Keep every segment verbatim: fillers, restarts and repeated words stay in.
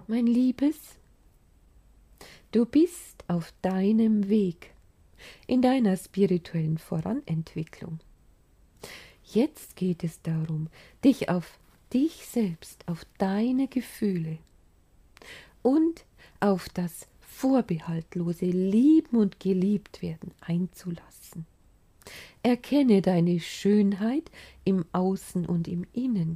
Mein Liebes, du bist auf deinem Weg in deiner spirituellen Voranentwicklung. Jetzt geht es darum, dich auf dich selbst, auf deine Gefühle und auf das vorbehaltlose Lieben und Geliebtwerden einzulassen. Erkenne deine Schönheit im Außen und im Innen.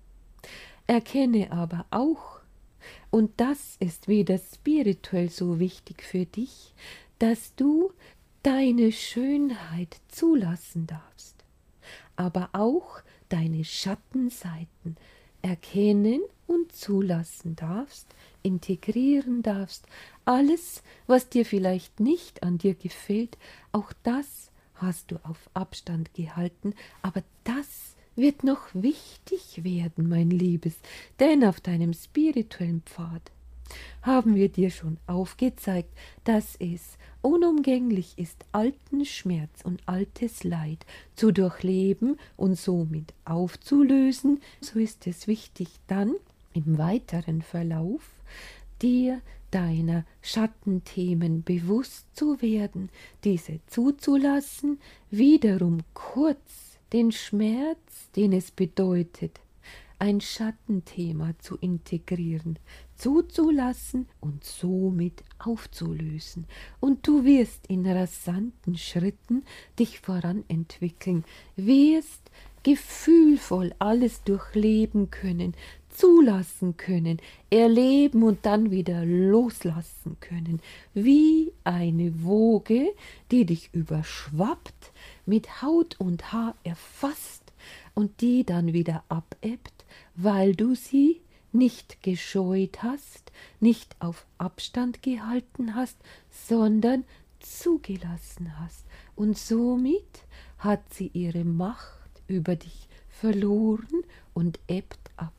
Erkenne aber auch, und das ist wieder spirituell so wichtig für dich, dass du deine Schönheit zulassen darfst, aber auch deine Schattenseiten erkennen und zulassen darfst, integrieren darfst. Alles, was dir vielleicht nicht an dir gefällt, auch das hast du auf Abstand gehalten, aber das wird noch wichtig werden, mein Liebes, denn auf deinem spirituellen Pfad haben wir dir schon aufgezeigt, dass es unumgänglich ist, alten Schmerz und altes Leid zu durchleben und somit aufzulösen. So ist es wichtig, dann im weiteren Verlauf dir deiner Schattenthemen bewusst zu werden, diese zuzulassen, wiederum kurz den Schmerz, den es bedeutet, ein Schattenthema zu integrieren, zuzulassen und somit aufzulösen. Und du wirst in rasanten Schritten dich voranentwickeln, wirst gefühlvoll alles durchleben können, zulassen können, erleben und dann wieder loslassen können, wie eine Woge, die dich überschwappt, mit Haut und Haar erfasst und die dann wieder abebbt, weil du sie nicht gescheut hast, nicht auf Abstand gehalten hast, sondern zugelassen hast. Und somit hat sie ihre Macht über dich verloren und ebbt ab.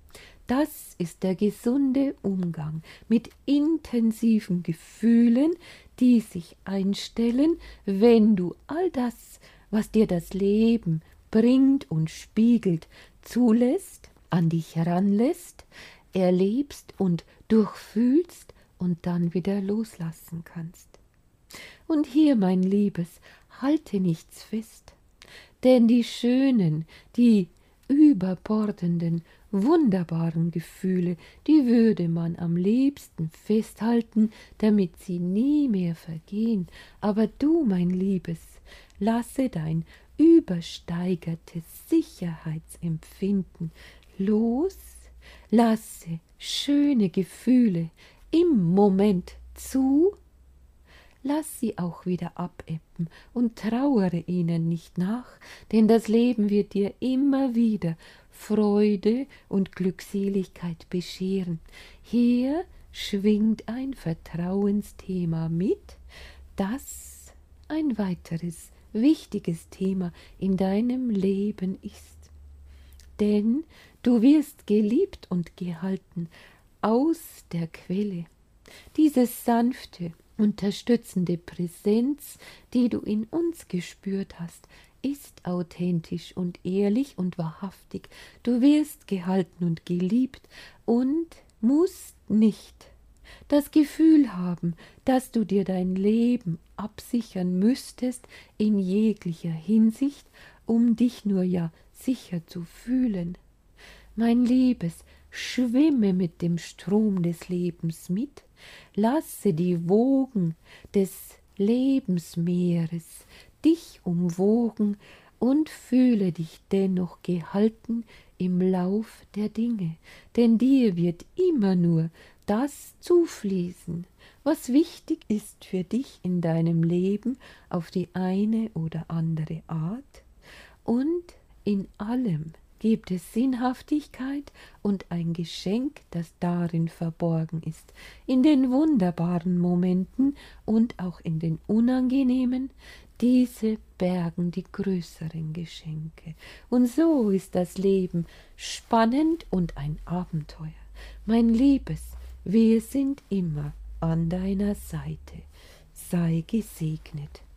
Das ist der gesunde Umgang mit intensiven Gefühlen, die sich einstellen, wenn du all das, was dir das Leben bringt und spiegelt, zulässt, an dich heranlässt, erlebst und durchfühlst und dann wieder loslassen kannst. Und hier, mein Liebes, halte nichts fest, denn die schönen, die überbordenden, wunderbaren Gefühle, die würde man am liebsten festhalten, damit sie nie mehr vergehen. Aber du, mein Liebes, lasse dein übersteigertes Sicherheitsempfinden los, lasse schöne Gefühle im Moment zu, lass sie auch wieder abebben und trauere ihnen nicht nach, denn das Leben wird dir immer wieder Freude und Glückseligkeit bescheren. Hier schwingt ein Vertrauensthema mit, das ein weiteres wichtiges Thema in deinem Leben ist. Denn du wirst geliebt und gehalten aus der Quelle. Diese sanfte, unterstützende Präsenz, die du in uns gespürt hast, ist authentisch und ehrlich und wahrhaftig. Du wirst gehalten und geliebt und musst nicht das Gefühl haben, dass du dir dein Leben absichern müsstest in jeglicher Hinsicht, um dich nur ja sicher zu fühlen. Mein Liebes, schwimme mit dem Strom des Lebens mit, lasse die Wogen des Lebensmeeres dich umwogen und fühle dich dennoch gehalten im Lauf der Dinge, denn dir wird immer nur das zufließen, was wichtig ist für dich in deinem Leben auf die eine oder andere Art, und in allem gibt es Sinnhaftigkeit und ein Geschenk, das darin verborgen ist, in den wunderbaren Momenten und auch in den unangenehmen. Diese bergen die größeren Geschenke. Und so ist das Leben spannend und ein Abenteuer. Mein Liebes, wir sind immer an deiner Seite. Sei gesegnet.